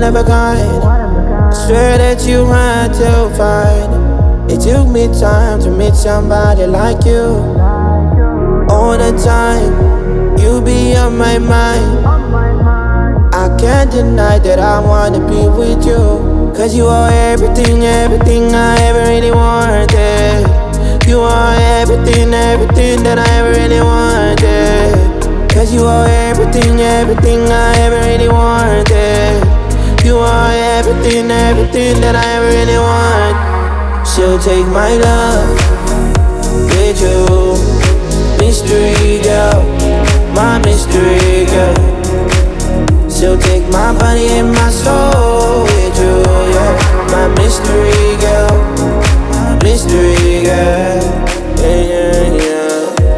of a kind. I swear that you had to find. It took me time to meet somebody like you. All the time, you be on my mind. I can't deny that I wanna be with you. Cause you are everything, everything I ever really wanted. You are everything, everything that I ever really wanted. Cause you are everything, everything I ever really wanted. You are everything, everything that I ever really want. She'll take my love with you. Mystery girl, my mystery girl. She'll take my body and my soul with you, yeah. My mystery girl, mystery girl, yeah, yeah, yeah.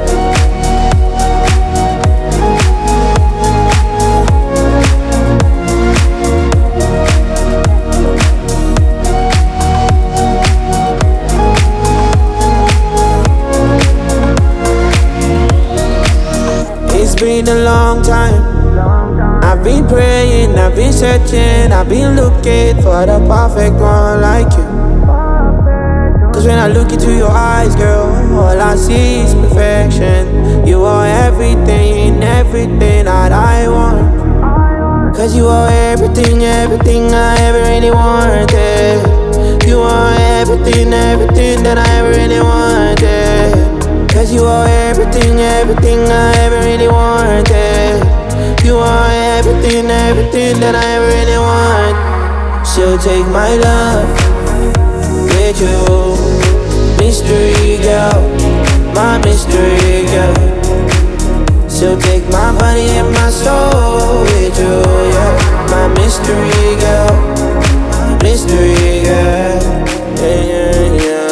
It's been a long time. I've been praying, I've been searching, I've been looking for the perfect one like you. Cause when I look into your eyes, girl, all I see is perfection. You are everything, everything that I want. Cause you are everything, everything I ever really wanted. You are everything, everything that I ever really wanted. Cause you are everything, everything I ever really wanted. You are everything, everything that I really want. She'll take my love with you. Mystery girl, my mystery girl. She'll take my body and my soul with you, yeah. My mystery girl, mystery girl, yeah, yeah, yeah.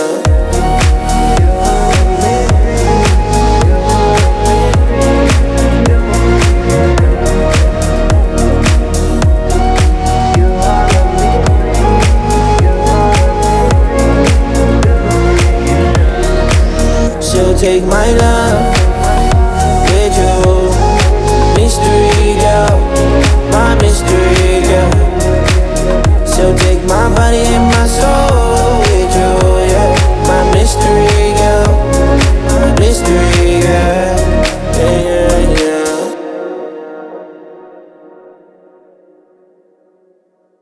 She'll take my love